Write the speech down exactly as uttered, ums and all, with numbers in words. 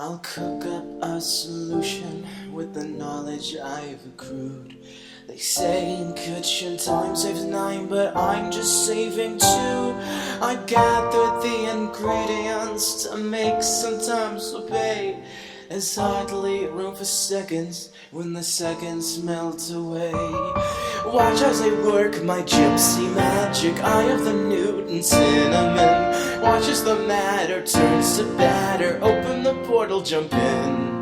I'll cook up a solution with the knowledge I've accrued. They say in kitchen time saves nine, but I'm just saving two. I gathered the ingredients to make sometimes obey. There's hardly room for seconds when the seconds melt away. Watch as I work my gypsy magic, eye of the newt and cinnamon. Watch as the matter turns to batter, open the portal, jump in.